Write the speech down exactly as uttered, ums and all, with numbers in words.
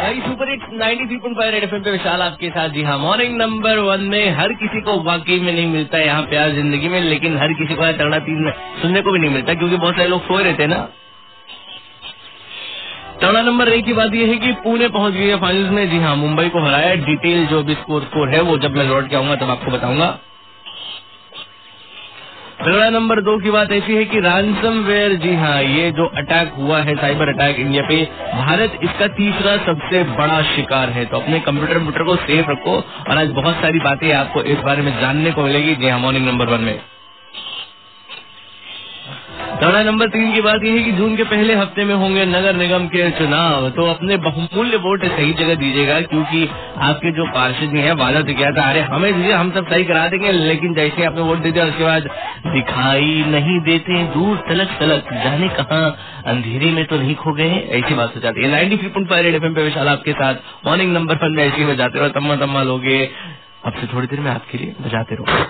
भाई super hits ninety three point five red FM पे विशाल आपके साथ। जी हाँ, मॉर्निंग नंबर वन में हर किसी को वाकई में नहीं मिलता है यहाँ प्यार जिंदगी में, लेकिन हर किसी को तगड़ा तीन सुनने को भी नहीं मिलता क्योंकि बहुत सारे लोग सोए रहते हैं ना। तगड़ा नंबर एक की बात यह है कि पुणे पहुंच गई है फाइनल्स में। जी हाँ, मुंबई को हराया। डिटेल जो भी स्कोर स्कोर है वो जब मैं लौट के आऊंगा तब आपको बताऊंगा। तगड़ा नंबर दो की बात ऐसी है कि रैंसमवेयर, जी हाँ, ये जो अटैक हुआ है, साइबर अटैक इंडिया पे, भारत इसका तीसरा सबसे बड़ा शिकार है। तो अपने कंप्यूटर कंप्यूटर को सेफ रखो और आज बहुत सारी बातें आपको इस बारे में जानने को मिलेगी। जी हाँ, मॉर्निंग नंबर वन में। तगड़ा नंबर तीन की बात यह है कि जून के पहले हफ्ते में होंगे नगर निगम के चुनाव। तो अपने बहुमूल्य वोट सही जगह दीजिएगा क्योंकि आपके जो पार्षद हैं वादा तो किया था, अरे हमें दीजिए हम सब सही करा देंगे, लेकिन जैसे आपने वोट दे दिया उसके बाद दिखाई नहीं देते, दूर तलक तलक जाने कहाँ, अंधेरे में तो नहीं खो गए, ऐसी बात हो जाती है। Ninety three point five red FM पे विशाल आपके साथ मॉर्निंग नंबर वन में ऐसे ही बजाते रहो, तम्मा तम्मा लोगे। अब से थोड़ी देर में आपके लिए बजाते रहो।